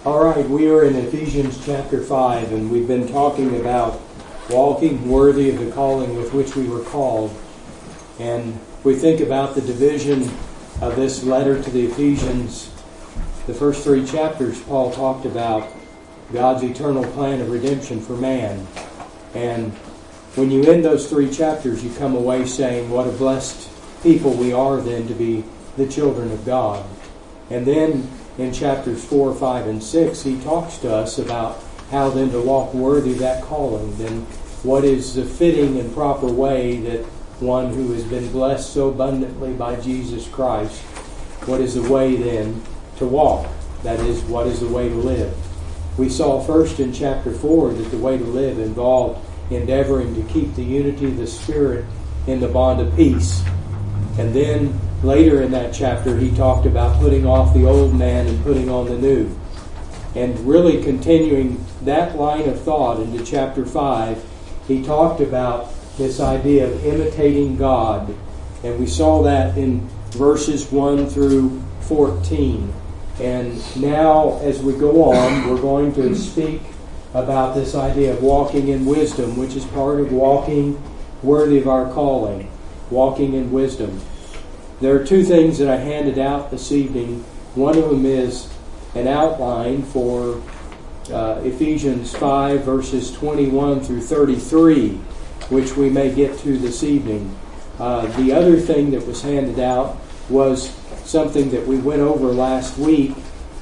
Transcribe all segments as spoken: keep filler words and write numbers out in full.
All right, we are in Ephesians chapter five, and we've been talking about walking worthy of the calling with which we were called. And we think about the division of this letter to the Ephesians. The first three chapters, Paul talked about God's eternal plan of redemption for man. And when you end those three chapters, you come away saying, what a blessed people we are then to be the children of God. And then in chapters four, five, and six, he talks to us about how then to walk worthy of that calling. Then what is the fitting and proper way that one who has been blessed so abundantly by Jesus Christ, what is the way then to walk? That is, what is the way to live? We saw first in chapter four that the way to live involved endeavoring to keep the unity of the Spirit in the bond of peace. And then later in that chapter, he talked about putting off the old man and putting on the new. And really continuing that line of thought into chapter five, he talked about this idea of imitating God. And we saw that in verses one through fourteen. And now, as we go on, we're going to speak about this idea of walking in wisdom, which is part of walking worthy of our calling, walking in wisdom. There are two things that I handed out this evening. One of them is an outline for uh, Ephesians five, verses twenty-one through thirty-three, which we may get to this evening. Uh, the other thing that was handed out was something that we went over last week,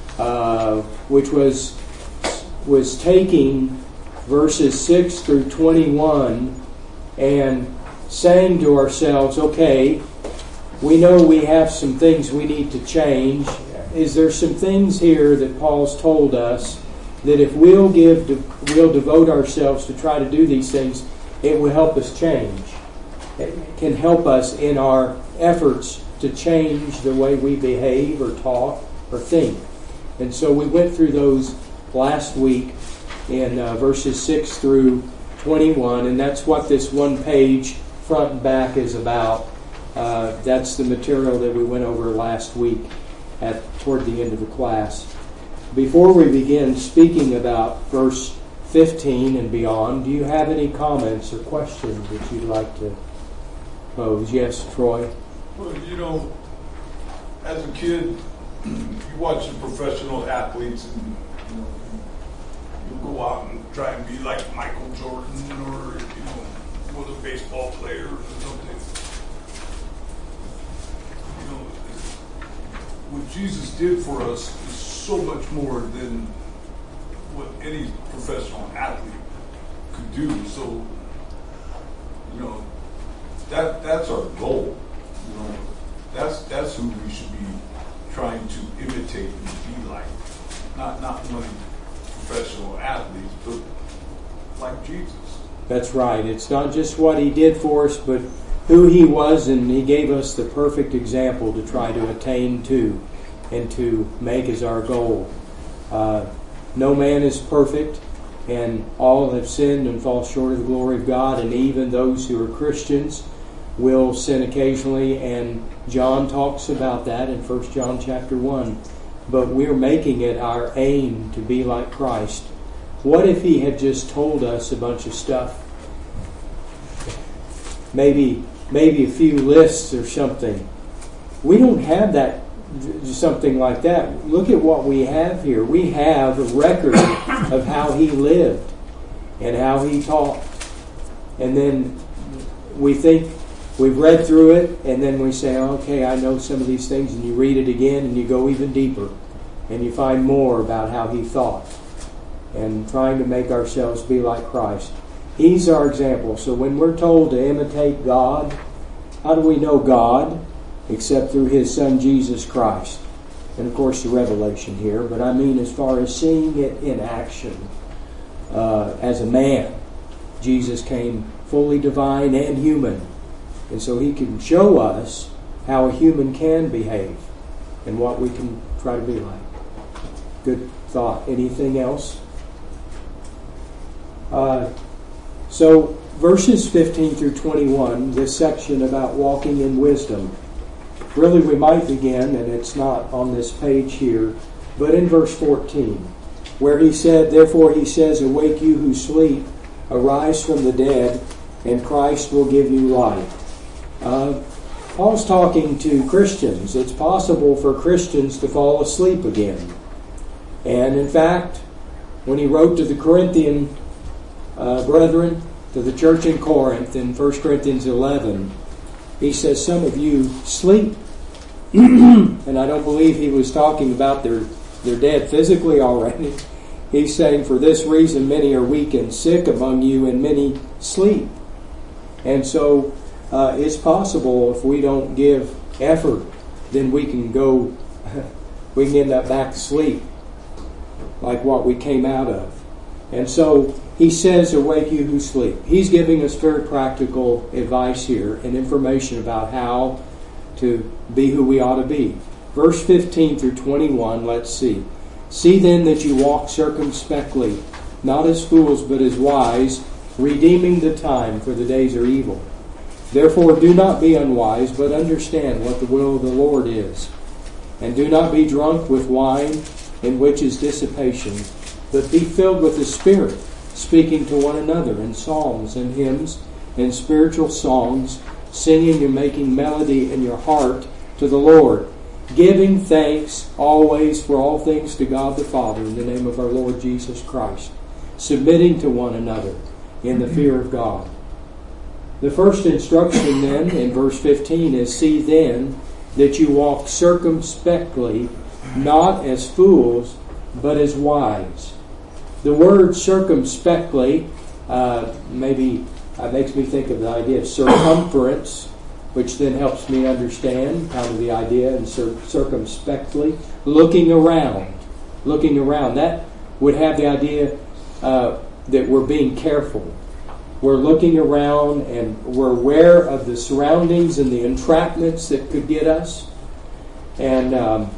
uh, which was was taking verses six through twenty-one and saying to ourselves, okay, we know we have some things we need to change. Is there some things here that Paul's told us that if we'll give, we'll devote ourselves to try to do these things, it will help us change? It can help us in our efforts to change the way we behave or talk or think. And so we went through those last week in uh, verses six through twenty-one, and that's what this one page front and back is about. Uh, that's the material that we went over last week at toward the end of the class. Before we begin speaking about verse fifteen and beyond, do you have any comments or questions that you'd like to pose? Yes, Troy? Well, you know, as a kid, you watch the professional athletes and you know, you go out and try and be like Michael Jordan or, you know, one of the baseball players or something. You know, what Jesus did for us is so much more than what any professional athlete could do. So, you know, that that's our goal. You know, that's that's who we should be trying to imitate and be like. Not not only professional athletes, but like Jesus. That's right. It's not just what he did for us, but who he was, and he gave us the perfect example to try to attain to and to make as our goal. Uh, no man is perfect, and all have sinned and fall short of the glory of God, and even those who are Christians will sin occasionally, and John talks about that in First John chapter one. But we're making it our aim to be like Christ. What if he had just told us a bunch of stuff? Maybe maybe a few lists or something. We don't have that, something like that. Look at what we have here. We have a record of how he lived and how he talked. And then we think we've read through it, and then we say, okay, I know some of these things, and you read it again, and you go even deeper, and you find more about how he thought, and trying to make ourselves be like Christ. He's our example. So when we're told to imitate God, how do we know God? Except through his Son, Jesus Christ. And of course the revelation here, but I mean as far as seeing it in action. Uh, as a man, Jesus came fully divine and human. And so he can show us how a human can behave and what we can try to be like. Good thought. Anything else? Uh, so verses fifteen through twenty-one, this section about walking in wisdom. Really we might begin, and it's not on this page here, but in verse fourteen. where he said, therefore he says, awake you who sleep, arise from the dead, and Christ will give you light. Uh, Paul's talking to Christians. It's possible for Christians to fall asleep again. And in fact, when he wrote to the Corinthian uh, brethren, to the church in Corinth in First Corinthians eleven, he says, some of you sleep. And I don't believe he was talking about their, their dead physically already. He's saying, for this reason many are weak and sick among you, and many sleep. And so uh, it's possible if we don't give effort, then we can go, we can end up back to sleep, like what we came out of. And so he says, awake you who sleep. He's giving us very practical advice here and information about how to be who we ought to be. Verse fifteen through twenty-one, let's see. See then that you walk circumspectly, not as fools, but as wise, redeeming the time, for the days are evil. Therefore do not be unwise, but understand what the will of the Lord is. And do not be drunk with wine, in which is dissipation, but be filled with the Spirit, speaking to one another in psalms and hymns and spiritual songs, singing and making melody in your heart to the Lord, giving thanks always for all things to God the Father in the name of our Lord Jesus Christ, submitting to one another in the fear of God. The first instruction then in verse fifteen is, see then that you walk circumspectly, not as fools, but as wise. The word circumspectly uh, maybe uh, makes me think of the idea of circumference, which then helps me understand kind of the idea and cir- circumspectly, looking around. Looking around. That would have the idea uh, that we're being careful. We're looking around and we're aware of the surroundings and the entrapments that could get us. And um,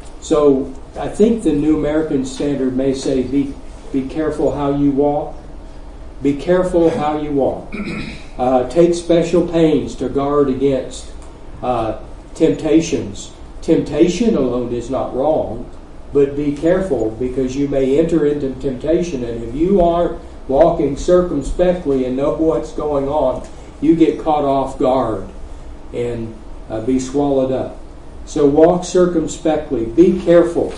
so I think the New American Standard may say, be, be careful how you walk. Be careful how you walk. Uh, take special pains to guard against uh, temptations. Temptation alone is not wrong, but be careful, because you may enter into temptation, and if you aren't walking circumspectly and know what's going on, you get caught off guard and uh, be swallowed up. So walk circumspectly. Be careful.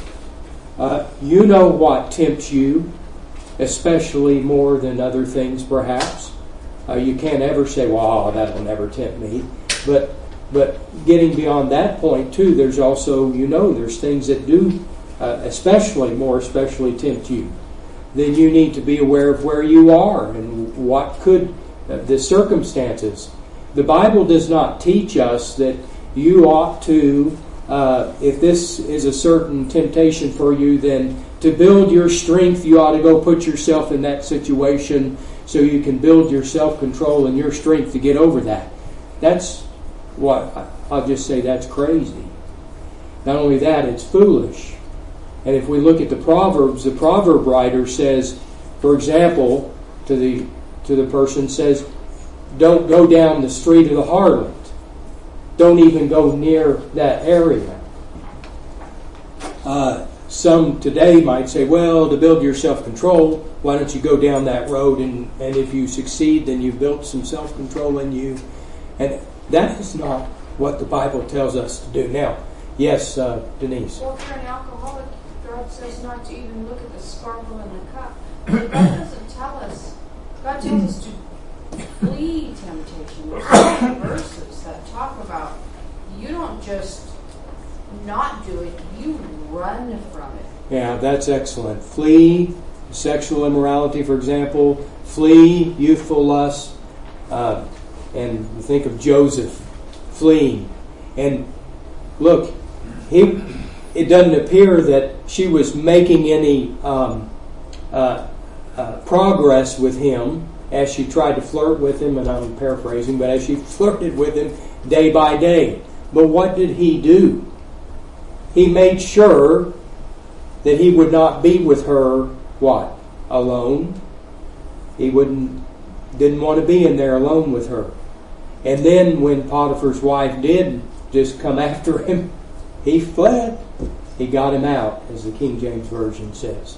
Uh, you know what tempts you, especially more than other things perhaps. Uh, you can't ever say, well, that will never tempt me. But but getting beyond that point too, there's also, you know, there's things that do uh, especially, more especially tempt you. Then you need to be aware of where you are and what could, uh, the circumstances. The Bible does not teach us that you ought to, uh, if this is a certain temptation for you, then to build your strength, you ought to go put yourself in that situation so you can build your self-control and your strength to get over that. That's what, I'll just say that's crazy. Not only that, it's foolish. And if we look at the Proverbs, the proverb writer says, for example, to the to the person says, don't go down the street of the harlot. Don't even go near that area. Uh, some today might say, well, to build your self-control, why don't you go down that road, and, and if you succeed, then you've built some self-control in you. And that is not what the Bible tells us to do. Now, yes, uh, Denise. Well, for an alcoholic, God says not to even look at the sparkle in the cup. But God doesn't tell us. God tells us to flee temptation. There's so many verses that talk about you don't just not do it, you run from it. Yeah, that's excellent. Flee sexual immorality, for example. Flee youthful lust. Uh, and think of Joseph fleeing. And look, he... it doesn't appear that she was making any um, uh, uh, progress with him as she tried to flirt with him, and I'm paraphrasing, but as she flirted with him day by day. But what did he do? He made sure that he would not be with her, what? Alone. He wouldn't, didn't want to be in there alone with her. And then when Potiphar's wife did just come after him, he fled. He got him out, as the King James Version says.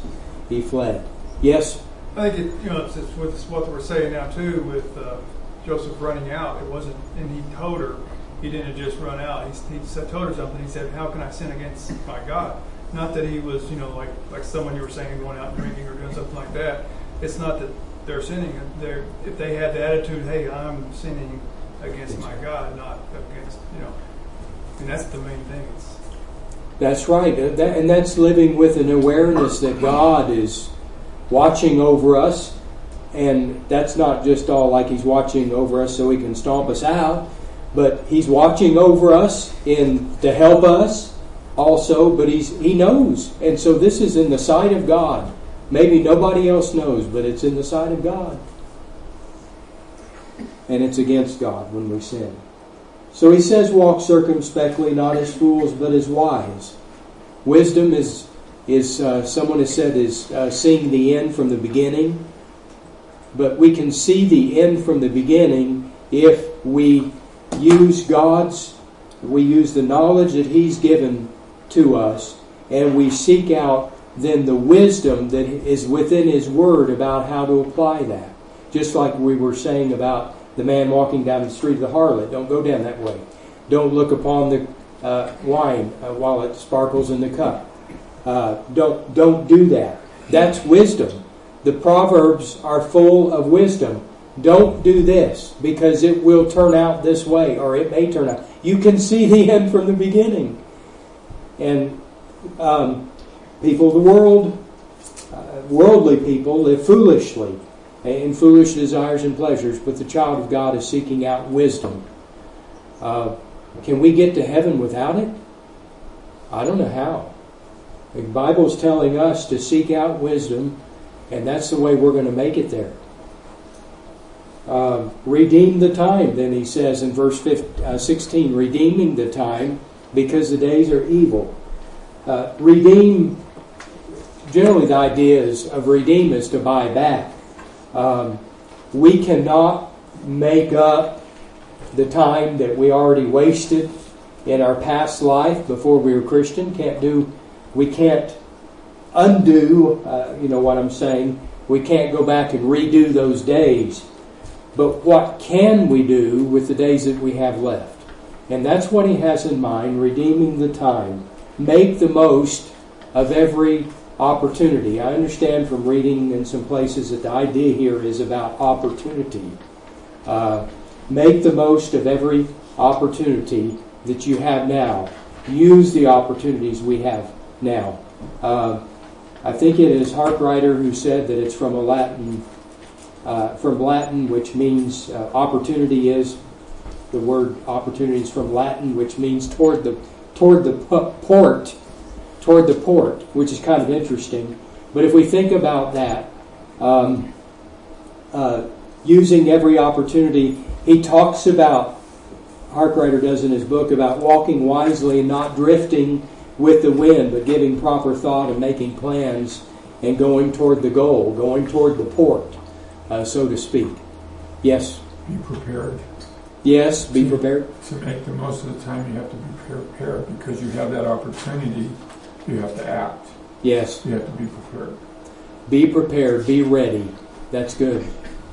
he fled. Yes? I think it, you know, it's, it's with what we're saying now too, with uh, Joseph running out. It wasn't, and he told her, he didn't just run out. He, he said, told her something. He said, "How can I sin against my God?" Not that he was, you know, like like someone you were saying, going out and drinking or doing something like that. It's not that they're sinning. They're, if they had the attitude, "Hey, I'm sinning against my God, not against," you know, and that's the main thing. It's, That's right. That, and that's living with an awareness that God is watching over us. And that's not just all like He's watching over us so He can stomp us out, but He's watching over us in to help us also, but He's He knows. And so this is in the sight of God. Maybe nobody else knows, but it's in the sight of God. And it's against God when we sin. So he says, walk circumspectly, not as fools, but as wise. Wisdom is, is uh, someone has said, is uh, seeing the end from the beginning. But we can see the end from the beginning if we use God's, we use the knowledge that He's given to us, and we seek out then the wisdom that is within His Word about how to apply that. Just like we were saying about the man walking down the street of the harlot. Don't go down that way. Don't look upon the uh, wine uh, while it sparkles in the cup. Uh, don't don't do that. That's wisdom. The Proverbs are full of wisdom. Don't do this because it will turn out this way, or it may turn out. You can see the end from the beginning. And um, people of the world, uh, worldly people, live foolishly in foolish desires and pleasures, but the child of God is seeking out wisdom. Uh, can we get to heaven without it? I don't know how. The Bible's telling us to seek out wisdom, and that's the way we're going to make it there. Uh, redeem the time, then he says in verse sixteen, redeeming the time because the days are evil. Uh, redeem, generally the idea is of redeem is to buy back. Um, we cannot make up the time that we already wasted in our past life before we were Christian. Can't do, we can't undo, uh, you know what I'm saying. We can't go back and redo those days. But what can we do with the days that we have left? And that's what he has in mind, redeeming the time. Make the most of every opportunity. I understand from reading in some places that the idea here is about opportunity. Uh, make the most of every opportunity that you have now. Use the opportunities we have now. Uh, I think it is Harkrider who said that it's from a Latin, uh, from Latin, which means uh, opportunity is the word opportunity is from Latin, which means toward the toward the port. Toward the port, which is kind of interesting. But if we think about that, um, uh, using every opportunity, he talks about, Harkrider does in his book, about walking wisely and not drifting with the wind, but giving proper thought and making plans and going toward the goal, going toward the port, uh, so to speak. Yes? Be prepared. Yes, be to, prepared. To make the most of the time, you have to be prepared because you have that opportunity. You have to act. Yes. You have to be prepared. Be prepared. Be ready. That's good.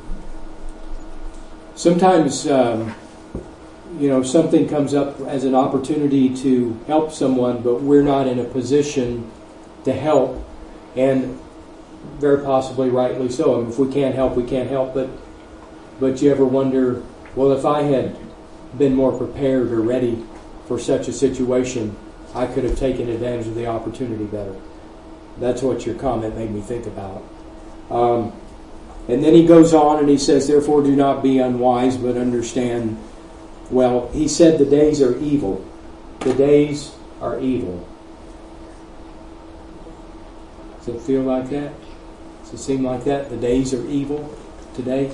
Sometimes, um, you know, something comes up as an opportunity to help someone, but we're not in a position to help, and very possibly rightly so. I mean, if we can't help, we can't help. But, but you ever wonder, well, if I had been more prepared or ready for such a situation, I could have taken advantage of the opportunity better. That's what your comment made me think about. Um, and then he goes on and he says, therefore do not be unwise, but understand. Well, he said the days are evil. The days are evil. Does it feel like that? Does it seem like that? The days are evil today?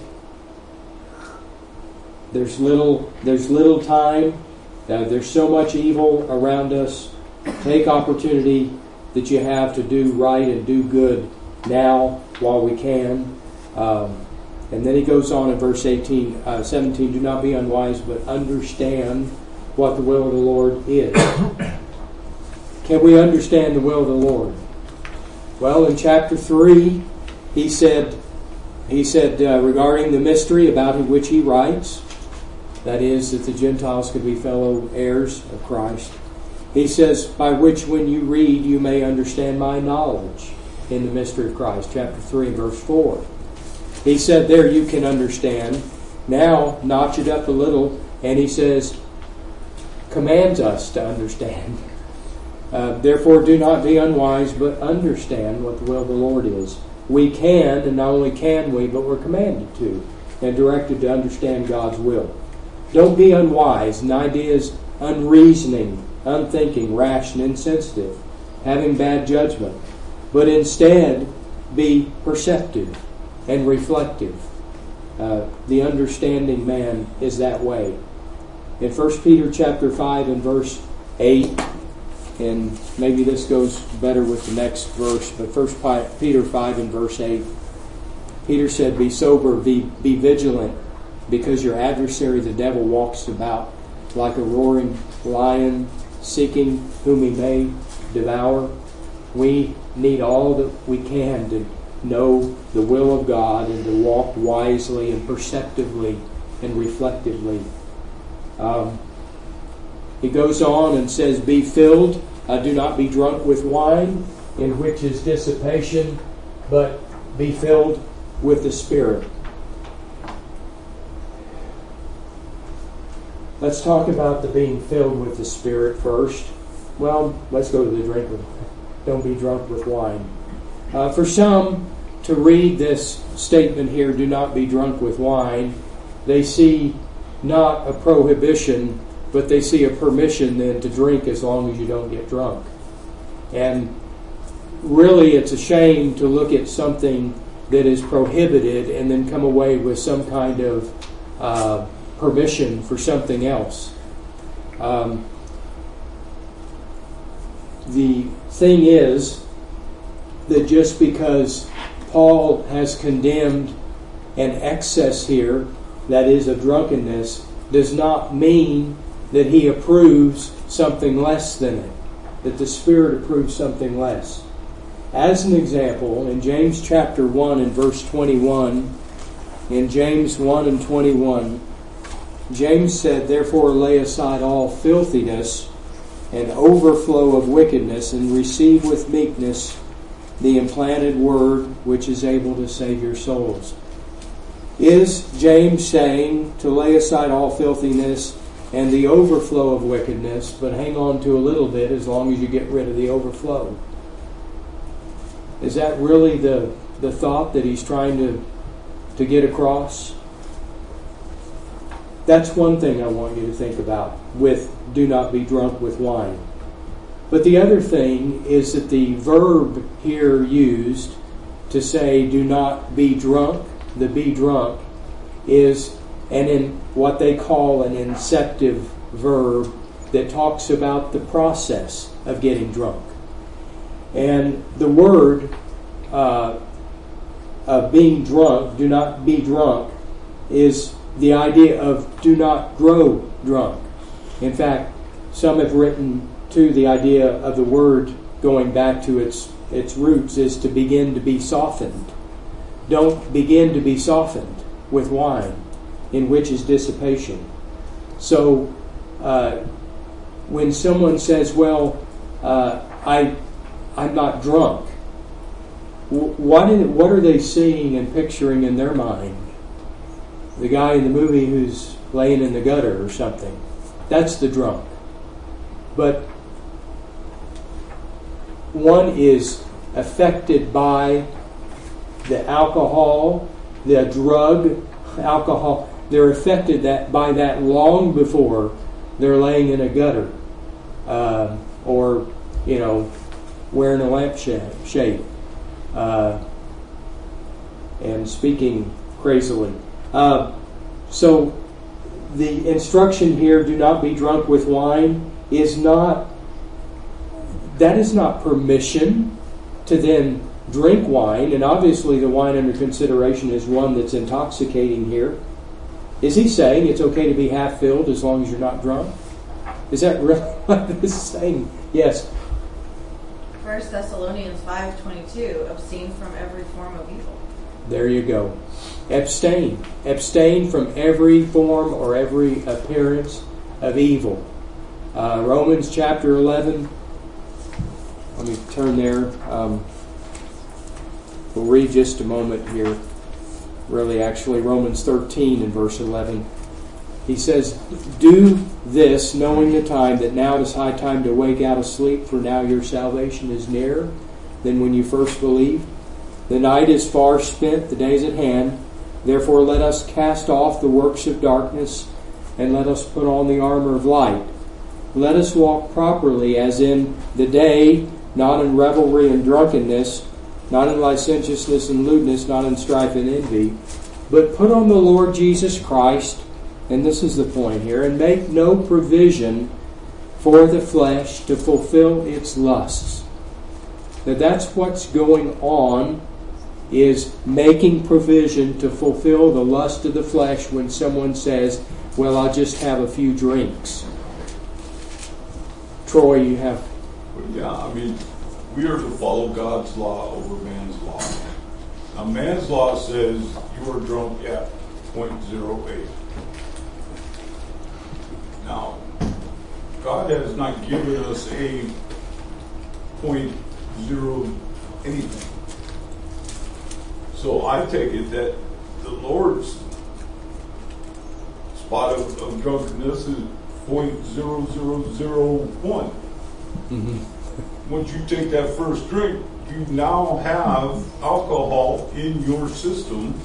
There's little, there's little time. Uh, there's so much evil around us. Take opportunity that you have to do right and do good now while we can. Um, and then he goes on in verse eighteen, uh, seventeen, do not be unwise, but understand what the will of the Lord is. Can we understand the will of the Lord? Well, in chapter three, he said, he said uh, regarding the mystery about which he writes, that is, that the Gentiles could be fellow heirs of Christ. He says, by which when you read, you may understand my knowledge in the mystery of Christ. Chapter three, verse four. He said there you can understand. Now, notch it up a little, and he says, commands us to understand. Uh, Therefore, do not be unwise, but understand what the will of the Lord is. We can, and not only can we, but we're commanded to, and directed to understand God's will. Don't be unwise. An idea is unreasoning, unthinking, rash, and insensitive, having bad judgment. But instead, be perceptive and reflective. Uh, the understanding man is that way. In First Peter chapter five and verse eight, and maybe this goes better with the next verse, but First Peter five and verse eight, Peter said, be sober, be, be vigilant, because your adversary the devil walks about like a roaring lion, seeking whom he may devour. We need all that we can to know the will of God and to walk wisely and perceptively and reflectively. Um, he goes on and says, be filled, uh, do not be drunk with wine, in which is dissipation, but be filled with the Spirit. Let's talk about the being filled with the Spirit first. Well, let's go to the drink of don't be drunk with wine. Uh, for some, to read this statement here, do not be drunk with wine, they see not a prohibition, but they see a permission then to drink as long as you don't get drunk. And really it's a shame to look at something that is prohibited and then come away with some kind of uh, permission for something else. Um, the thing is that just because Paul has condemned an excess here, that is a drunkenness, does not mean that he approves something less than it, that the Spirit approves something less. As an example, in James chapter one and verse twenty-one, in James one and twenty-one, James said, therefore lay aside all filthiness and overflow of wickedness, and receive with meekness the implanted word which is able to save your souls. Is James saying to lay aside all filthiness and the overflow of wickedness, but hang on to a little bit as long as you get rid of the overflow? Is that really the, the thought that he's trying to, to get across? That's one thing I want you to think about with do not be drunk with wine. But the other thing is that the verb here used to say do not be drunk, the be drunk, is an in what they call an inceptive verb that talks about the process of getting drunk. And the word uh, of being drunk, do not be drunk, is the idea of do not grow drunk. In fact, some have written to the idea of the word going back to its its roots is to begin to be softened. Don't begin to be softened with wine, in which is dissipation. So, uh, when someone says, "Well, uh, I, I'm not drunk," what what are they seeing and picturing in their mind? The guy in the movie who's laying in the gutter or something. That's the drunk. But one is affected by the alcohol, the drug, alcohol. They're affected that by that long before they're laying in a gutter, uh, or you know, wearing a lampshade, uh, and speaking crazily. Uh, so the instruction here, do not be drunk with wine, is not, that is not permission to then drink wine. And obviously the wine under consideration is one that's intoxicating here. Is he saying it's okay to be half filled as long as you're not drunk? Is that really what this is saying? Yes. For First Thessalonians five twenty-two, abstain from every form of evil. There you go. Abstain. Abstain from every form or every appearance of evil. Uh, Romans chapter eleven. Let me turn there. Um, we'll read just a moment here. Really, actually, Romans thirteen and verse eleven. He says, "Do this, knowing the time, that now it is high time to wake out of sleep, for now your salvation is nearer than when you first believed. The night is far spent, the day is at hand. Therefore let us cast off the works of darkness, and let us put on the armor of light. Let us walk properly as in the day, not in revelry and drunkenness, not in licentiousness and lewdness, not in strife and envy, but put on the Lord Jesus Christ," and this is the point here, "and make no provision for the flesh to fulfill its lusts." Now that's what's going on, is making provision to fulfill the lust of the flesh when someone says, "Well, I'll just have a few drinks." Troy, you have... Well, yeah, I mean, we are to follow God's law over man's law. Now, man's law says you are drunk at point zero eight. Now, God has not given us a point zero anything. So I take it that the Lord's spot of, of drunkenness is point zero zero zero one. Mm-hmm. Once you take that first drink, you now have alcohol in your system,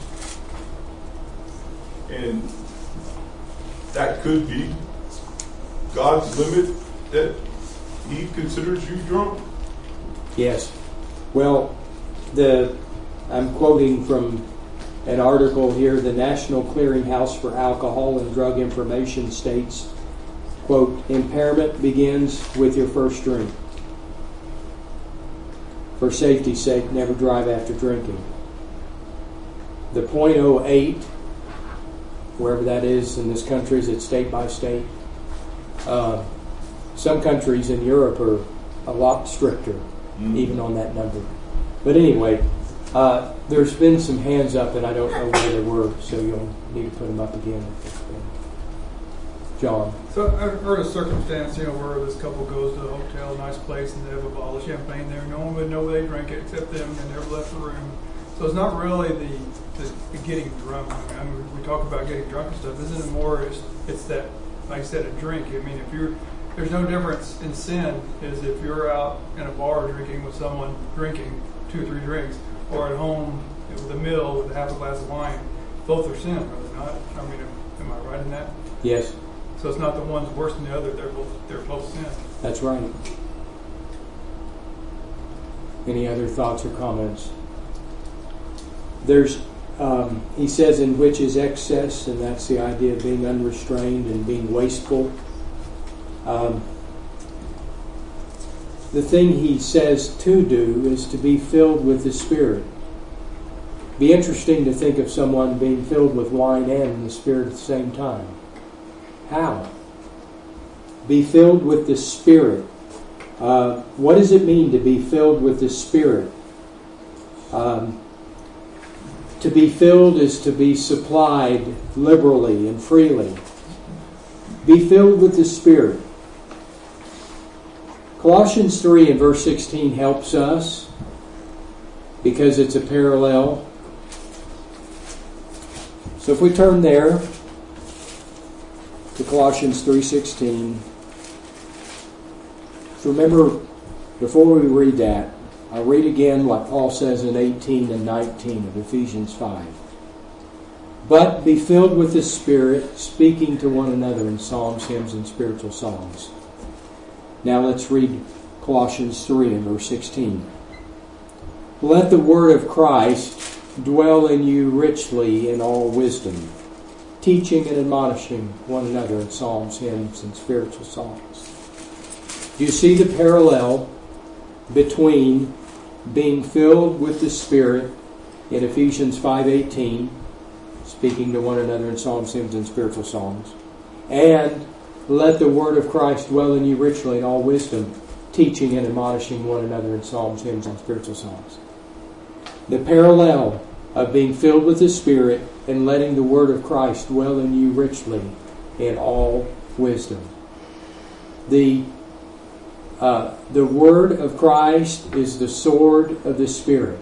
and that could be God's limit that He considers you drunk. Yes. Well, the I'm quoting from an article here. The National Clearinghouse for Alcohol and Drug Information states, quote, "Impairment begins with your first drink. For safety's sake, never drive after drinking." The point oh eight, wherever that is in this country, is it state by state? Uh, some countries in Europe are a lot stricter, mm-hmm. even on that number. But anyway, uh, there's been some hands up, and I don't know where they were, so you'll need to put them up again. John. So I've heard a circumstance, you know, where this couple goes to a hotel, nice place, and they have a bottle of champagne there. No one would know they drank it except them, and never left the room. So it's not really the, the, the getting drunk. I mean, we talk about getting drunk and stuff. Isn't it more? It's, it's that, like I said, a drink. I mean, if you're there's no difference in sin as if you're out in a bar drinking with someone drinking two or three drinks, or at home with a meal with a half a glass of wine. Both are sin, are they not? I mean, am I right in that? Yes. So it's not the one's worse than the other. They're both they're both sin. That's right. Any other thoughts or comments? There's, um, he says, in which is excess, and that's the idea of being unrestrained and being wasteful. Um, the thing he says to do is to be filled with the Spirit. Be interesting to think of someone being filled with wine and the Spirit at the same time. How? Be filled with the Spirit. Uh, what does it mean to be filled with the Spirit? Um, to be filled is to be supplied liberally and freely. Be filled with the Spirit. Colossians three and verse sixteen helps us because it's a parallel. So if we turn there to Colossians three sixteen, so remember, before we read that, I'll read again what Paul says in eighteen and nineteen of Ephesians five. But be filled with the Spirit, speaking to one another in psalms, hymns, and spiritual songs. Now let's read Colossians three and verse sixteen. Let the word of Christ dwell in you richly in all wisdom, teaching and admonishing one another in psalms, hymns, and spiritual songs. Do you see the parallel between being filled with the Spirit in Ephesians five eighteen, speaking to one another in psalms, hymns, and spiritual songs, and let the word of Christ dwell in you richly in all wisdom, teaching and admonishing one another in psalms, hymns, and spiritual songs. The parallel of being filled with the Spirit and letting the Word of Christ dwell in you richly in all wisdom. The, uh, the Word of Christ is the sword of the Spirit.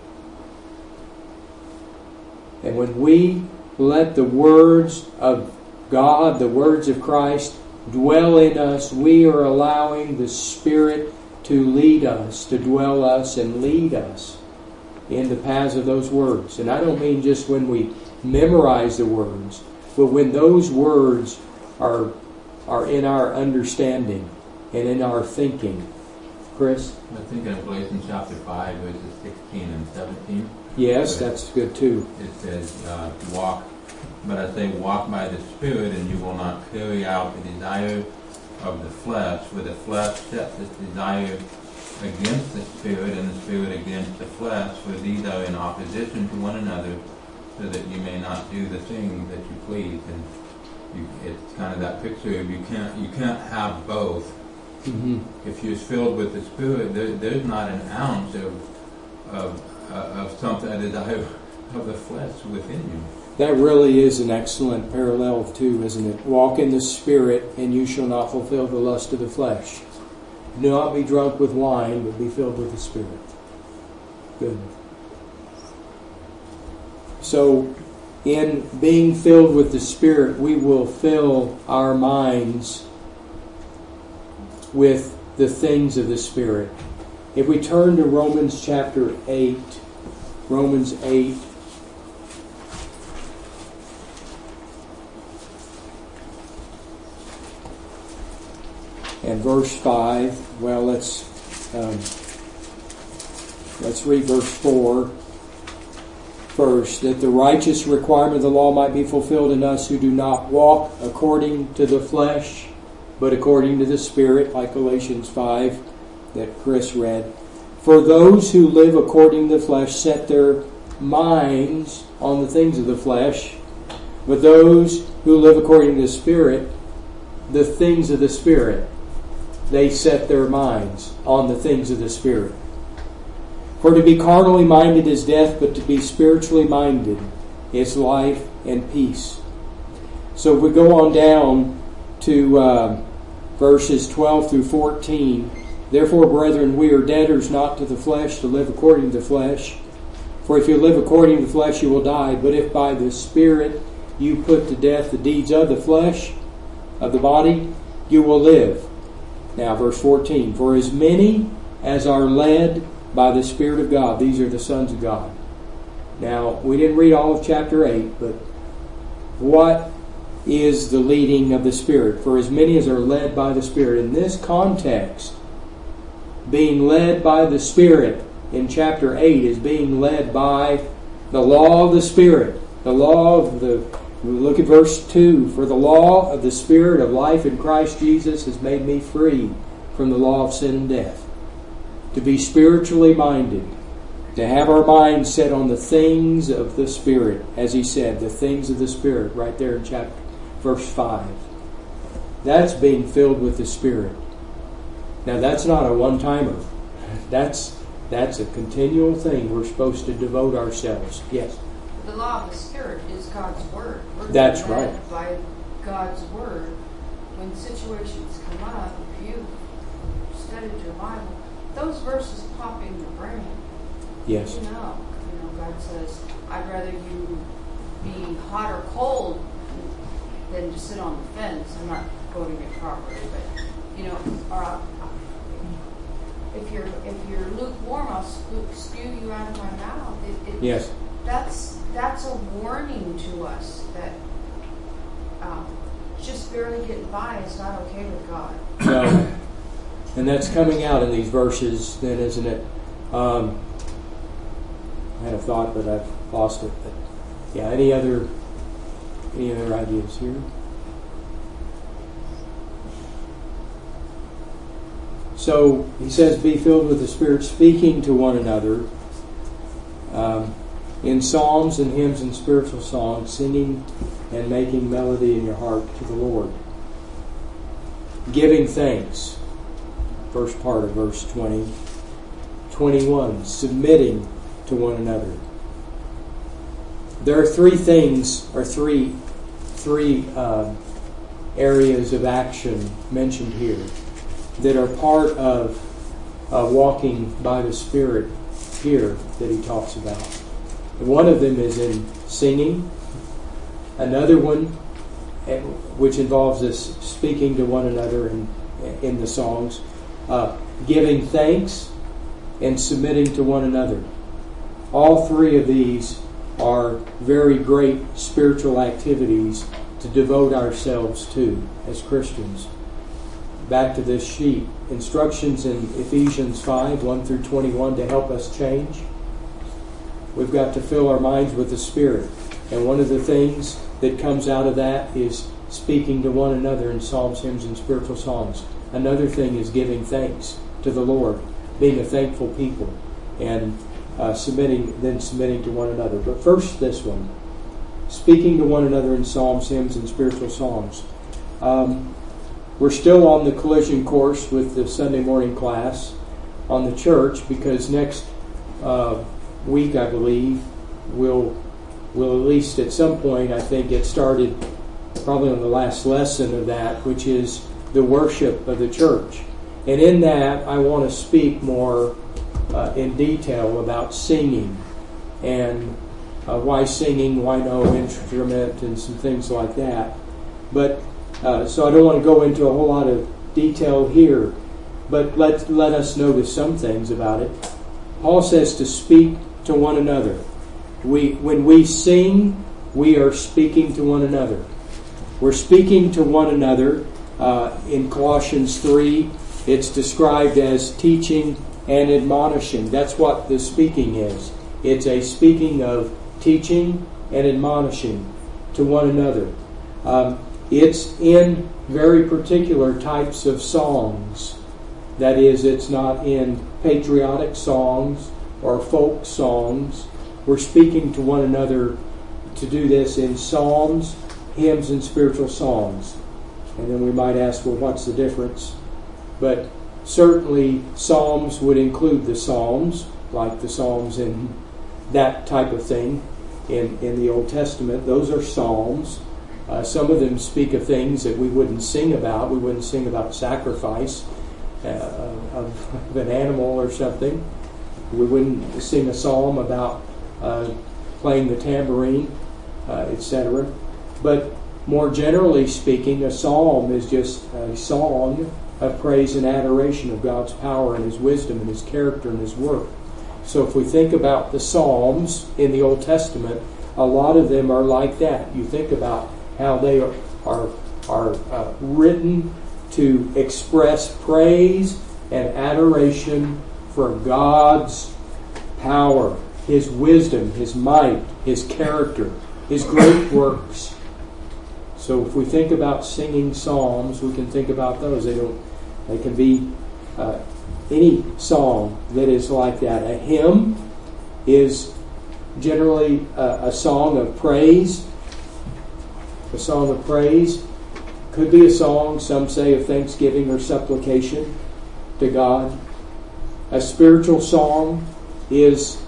And when we let the words of God, the words of Christ, dwell in us, we are allowing the Spirit to lead us, to dwell us and lead us in the paths of those words. And I don't mean just when we memorize the words, but when those words are, are in our understanding and in our thinking. Chris? I think in Galatians chapter five, verses sixteen and seventeen. Yes, that's good too. It says, uh, walk, but I say walk by the Spirit, and you will not carry out the desire of the flesh, for the flesh sets its desire against the Spirit, and the Spirit against the flesh, for these are in opposition to one another, so that you may not do the things that you please. And you, it's kind of that picture of you can't you can't have both. Mm-hmm. If you're filled with the Spirit, there, there's not an ounce of of uh, of something, a desire of the flesh within you. That really is an excellent parallel too, isn't it? Walk in the Spirit, and you shall not fulfill the lust of the flesh. Do not be drunk with wine, but be filled with the Spirit. Good. So, in being filled with the Spirit, we will fill our minds with the things of the Spirit. If we turn to Romans chapter eight, Romans eight, and verse five, well, let's um, let's read verse four first. That the righteous requirement of the law might be fulfilled in us who do not walk according to the flesh, but according to the Spirit, like Galatians five that Chris read. For those who live according to the flesh set their minds on the things of the flesh, but those who live according to the Spirit, the things of the Spirit. They set their minds on the things of the Spirit. For to be carnally minded is death, but to be spiritually minded is life and peace. So if we go on down to uh, verses twelve through fourteen, therefore, brethren, we are debtors not to the flesh to live according to the flesh. For if you live according to the flesh, you will die. But if by the Spirit you put to death the deeds of the flesh, of the body, you will live. Now, verse fourteen, for as many as are led by the Spirit of God, these are the sons of God. Now, we didn't read all of chapter eight, but what is the leading of the Spirit? For as many as are led by the Spirit. In this context, being led by the Spirit in chapter eight is being led by the law of the Spirit. The law of the Look at verse two. For the law of the Spirit of life in Christ Jesus has made me free from the law of sin and death. To be spiritually minded. To have our minds set on the things of the Spirit. As he said, the things of the Spirit. Right there in chapter verse five. That's being filled with the Spirit. Now that's not a one-timer. That's, that's a continual thing we're supposed to devote ourselves. Yes? The law of the Spirit is God's Word. We're That's led right. by God's Word. When situations come up, if you've studied your Bible, those verses pop in your brain. Yes. You know, you know, God says, I'd rather you be hot or cold than to sit on the fence. I'm not quoting it properly, but, you know, or I'll, if you're if you're lukewarm, I'll spew, spew you out of my mouth. It, it, Yes. That's that's a warning to us that um, just barely getting by is not okay with God. No. And that's coming out in these verses then, isn't it? Um, I had a thought, but I've lost it. But yeah, any other any other ideas here? So he says, be filled with the Spirit, speaking to one another um, in psalms and hymns and spiritual songs, singing and making melody in your heart to the Lord. Giving thanks. first part of verse twenty. twenty-one, submitting to one another. There are three things, or three, three uh, areas of action mentioned here that are part of uh, walking by the Spirit here that he talks about. And one of them is in singing. Another one, which involves us speaking to one another in, in the songs, uh, giving thanks and submitting to one another. All three of these are very great spiritual activities to devote ourselves to as Christians. Back to this sheet. Instructions in Ephesians five, one through twenty-one to help us change. We've got to fill our minds with the Spirit. And one of the things that comes out of that is speaking to one another in psalms, hymns, and spiritual songs. Another thing is giving thanks to the Lord, being a thankful people, and uh, submitting, then submitting to one another. But first, this one, speaking to one another in psalms, hymns, and spiritual songs. Um, we're still on the collision course with the Sunday morning class on the church, because next uh, week, I believe, we'll, we'll at least at some point, I think, get started probably on the last lesson of that, which is the worship of the church. And in that, I want to speak more uh, in detail about singing and uh, why singing, why no instrument, and some things like that. But uh, so I don't want to go into a whole lot of detail here, but let let us notice some things about it. Paul says to speak to one another. We when we sing, we are speaking to one another. We're speaking to one another. Uh, in Colossians three, it's described as teaching and admonishing. That's what the speaking is. It's a speaking of teaching and admonishing to one another. Um, it's in very particular types of songs. That is, it's not in patriotic songs or folk songs. We're speaking to one another to do this in psalms, hymns, and spiritual songs. And then we might ask, well, what's the difference? But certainly psalms would include the psalms, like the psalms in that type of thing in, in the Old Testament. Those are psalms. Uh, some of them speak of things that we wouldn't sing about. We wouldn't sing about sacrifice uh, of, of an animal or something. We wouldn't sing a psalm about uh, playing the tambourine, uh, et cetera. But more generally speaking, a psalm is just a song of praise and adoration of God's power and His wisdom and His character and His work. So if we think about the psalms in the Old Testament, a lot of them are like that. You think about how they are are, are uh, written to express praise and adoration for God's power, His wisdom, His might, His character, His great works. So if we think about singing psalms, we can think about those. They don't. They can be uh, any song that is like that. A hymn is generally a, a song of praise. A song of praise could be a song, some say, of thanksgiving or supplication to God. A spiritual song is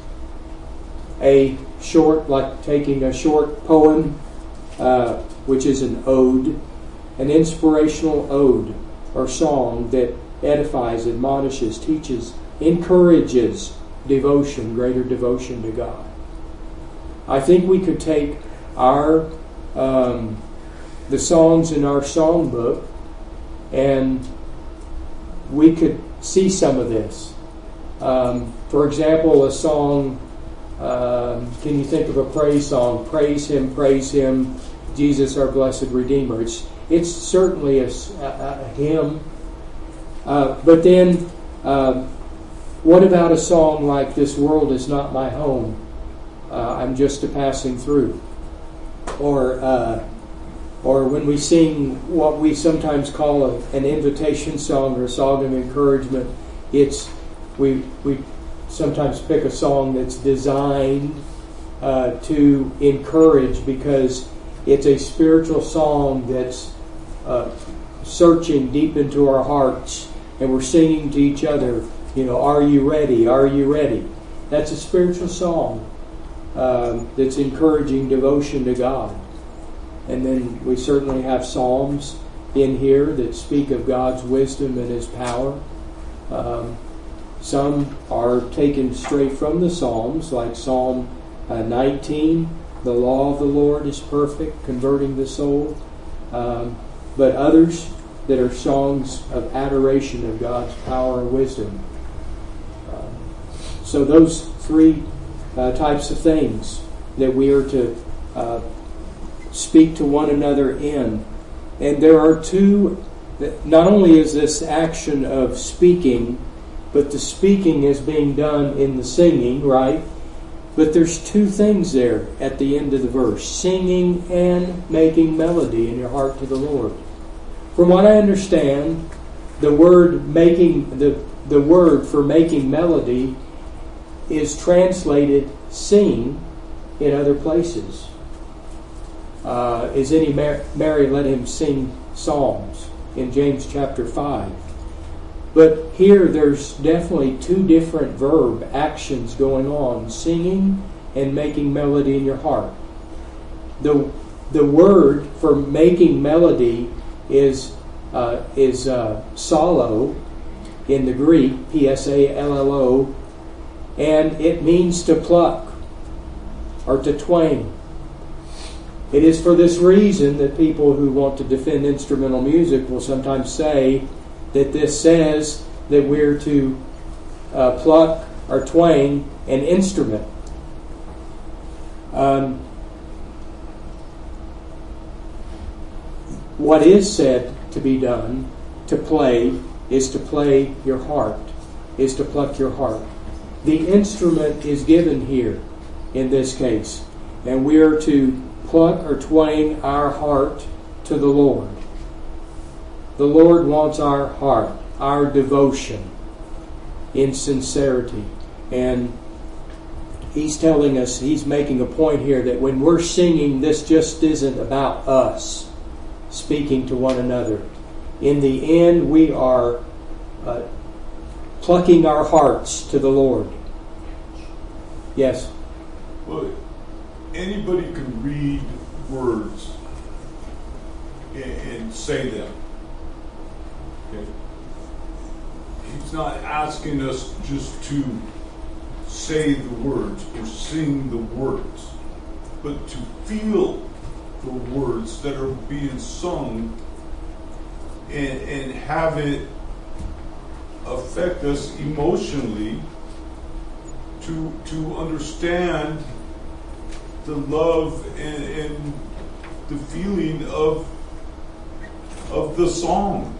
a short, like taking a short poem, uh, which is an ode, an inspirational ode or song that edifies, admonishes, teaches, encourages devotion, greater devotion to God. I think we could take our um, the songs in our songbook and we could see some of this. Um, for example, a song, um, can you think of a praise song? Praise Him, praise Him, Jesus our blessed Redeemer. It's it's certainly a, a, a hymn. Uh, but then, uh, what about a song like "This World Is Not My Home"? Uh, I'm just a passing through. Or, uh, or when we sing what we sometimes call a, an invitation song or a song of encouragement, it's we we sometimes pick a song that's designed uh, to encourage because it's a spiritual song that's uh, searching deep into our hearts and we're singing to each other, you know, are you ready? Are you ready? That's a spiritual song um, that's encouraging devotion to God. And then we certainly have psalms in here that speak of God's wisdom and His power. Um, some are taken straight from the Psalms, like Psalm uh, nineteen, the law of the Lord is perfect, converting the soul. Um, but others that are songs of adoration of God's power and wisdom. Um, so those three uh, types of things that we are to uh, speak to one another in. And there are two, not only is this action of speaking, but the speaking is being done in the singing, right? But there's two things there at the end of the verse, singing and making melody in your heart to the Lord. From what I understand, the word making the the word for making melody is translated sing in other places. Uh, is any mer- merry, let him sing psalms in James chapter five. But here there's definitely two different verb actions going on, singing and making melody in your heart. The the word for making melody is uh, is uh, psallo in the Greek, P S A L L O, and it means to pluck or to twang. It is for this reason that people who want to defend instrumental music will sometimes say that this says that we're to uh, pluck or twang an instrument. Um, what is said to be done, to play, is to play your heart, is to pluck your heart. The instrument is given here in this case, and we are to pluck or twang our heart to the Lord. The Lord wants our heart, our devotion in sincerity. And He's telling us, He's making a point here that when we're singing, this just isn't about us speaking to one another. In the end, we are uh, plucking our hearts to the Lord. Yes? Well, anybody can read words and, and say them. Okay? He's not asking us just to say the words or sing the words, but to feel the words that are being sung and, and have it affect us emotionally to to understand the love and, and the feeling of of the song.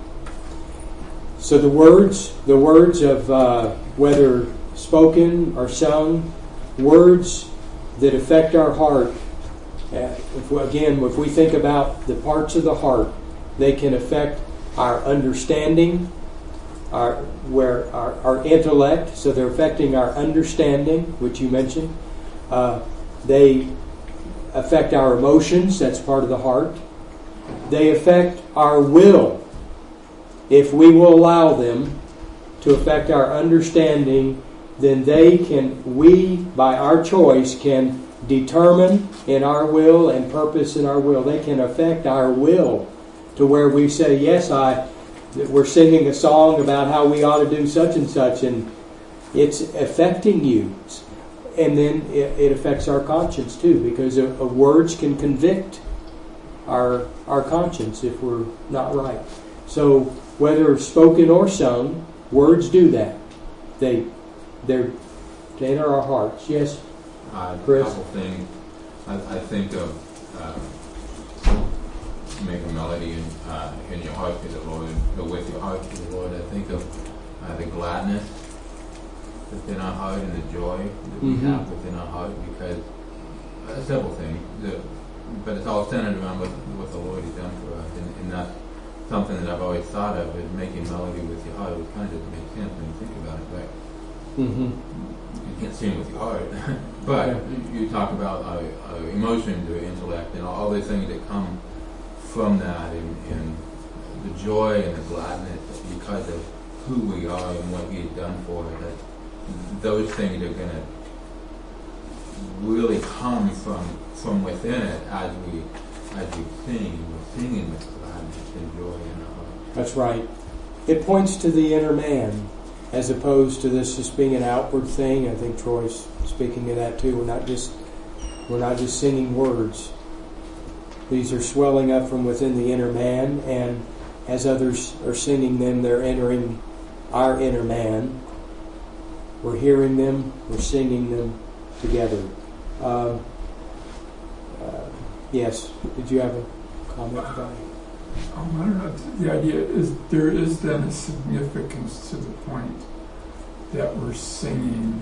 So the words, the words of uh, whether spoken or sung, words that affect our heart. Uh, if we, again, if we think about the parts of the heart, they can affect our understanding, our where our, our intellect. So they're affecting our understanding, which you mentioned. Uh, they affect our emotions. That's part of the heart. They affect our will, if we will allow them to affect our understanding. Then they can, we by our choice can determine in our will and purpose in our will. They can affect our will to where we say, yes, I. We're singing a song about how we ought to do such and such, and it's affecting you. And then it, it affects our conscience too, because a, a words can convict our our conscience if we're not right. So whether spoken or sung, words do that. They they're they enter our hearts. Yes, Uh, a Chris? couple things. I, I think of uh, make a melody in, uh, in your heart to the Lord, or with your heart to the Lord. I think of uh, the gladness within our heart and the joy that we Mm-hmm. have within our heart, because uh, several things, the, but it's all centered around what, what the Lord has done for us, and, and that's something that I've always thought of, is making melody with your heart. It kind of doesn't make sense when you think about it, but mm-hmm. you can't sing with your heart. But Yeah. you, you talk about our, our emotions, our intellect, and all, all these things that come from that, and, and the joy and the gladness because of who we are and what He's done for us, that those things are going to really come from from within it as we as we sing. We're singing with gladness and joy in our heart. That's right. It points to the inner man, as opposed to this just being an outward thing. I think Troy's speaking of that too. We're not just we're not just singing words. These are swelling up from within the inner man, and as others are singing them, they're entering our inner man. We're hearing them, we're singing them together. Uh, uh, yes, did you have a comment about it? Um, I don't know. The idea is there is then a significance to the point that we're singing,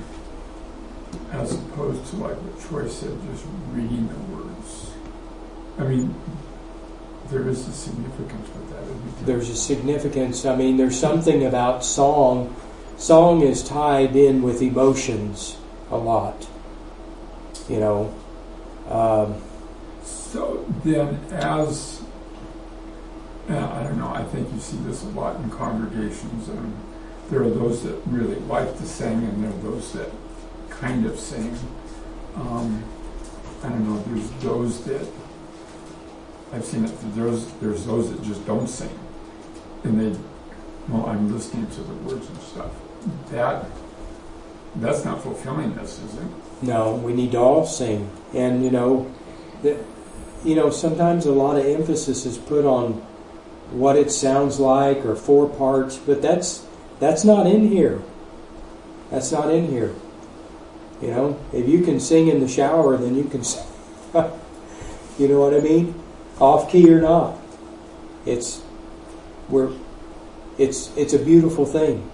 as opposed to like what Troy said, just reading the words. I mean, there is a significance with that. isn't there? There's a significance. I mean, there's something about song. Song is tied in with emotions a lot. You know. Um, So then, as uh, I don't know, I think you see this a lot in congregations. Um, there are those that really like to sing, and there are those that kind of sing. Um, I don't know. There's those that I've seen it. There's there's those that just don't sing, and they, well, I'm listening to the words and stuff. That that's not fulfilling this, is it? no, we need to all sing, and you know, the, you know, sometimes a lot of emphasis is put on what it sounds like or four parts, but that's that's not in here. That's not in here. You know, if you can sing in the shower, then you can sing. You know what I mean? Off key or not, it's we're it's it's a beautiful thing.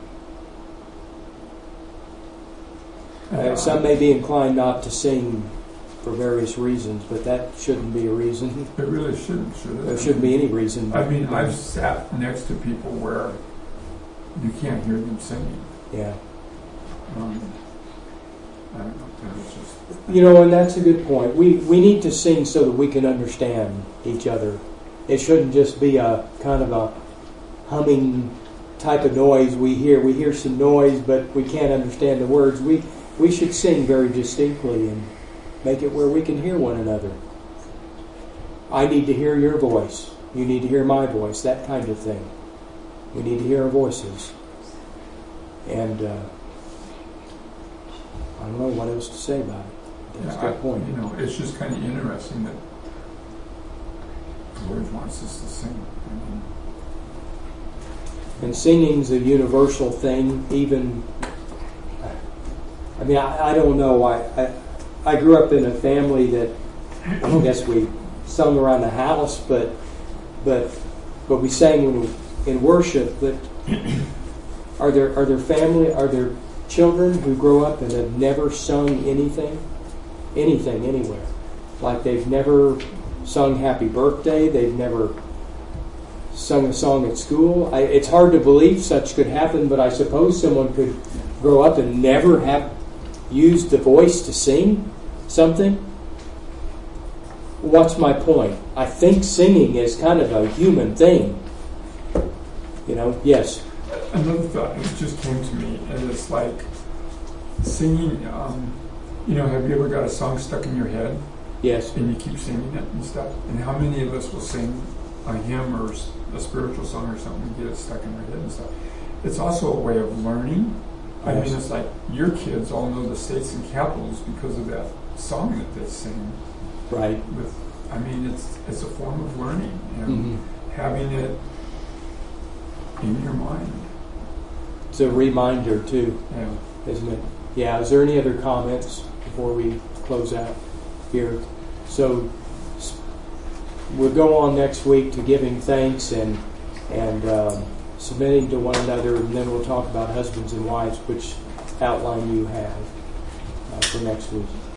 Uh, some may be inclined not to sing for various reasons, but that shouldn't be a reason. It really shouldn't, should it? There shouldn't be any reason. I mean, I've sat next to people where you can't hear them singing. Yeah. Um, I don't know. It's just You know, and that's a good point. We we need to sing so that we can understand each other. It shouldn't just be a kind of a humming type of noise we hear. We hear some noise, but we can't understand the words. We we should sing very distinctly and make it where we can hear one another. I need to hear your voice. You need to hear my voice. That kind of thing. We need to hear our voices. And uh, I don't know what else to say about it. That's yeah, a good point. I, you know, it's just kind of interesting that the Lord wants us to sing. I mean, And singing's a universal thing, even, I mean, I, I don't know. I, I I grew up in a family that, I guess we sung around the house, but but but we sang in, in worship. But are there are there family, are there children who grow up and have never sung anything, anything anywhere? Like they've never sung Happy Birthday, they've never sung a song at school. I, it's hard to believe such could happen, but I suppose someone could grow up and never have used the voice to sing something. What's my point? I think singing is kind of a human thing. You know, yes. Another thought that just came to me, and it's like singing. Um, you know, have you ever got a song stuck in your head? Yes. And you keep singing it and stuff. And how many of us will sing a hymn or a spiritual song or something and get it stuck in our head and stuff? It's also a way of learning. I Yes. mean, it's like your kids all know the states and capitals because of that song that they sing. Right. With, I mean, it's it's a form of learning and Mm-hmm. having it in your mind. It's a reminder too, Yeah. isn't it? Yeah. Is there any other comments before we close out here? So s- we'll go on next week to giving thanks and and um, submitting to one another, and then we'll talk about husbands and wives, which outline you have uh, for next week.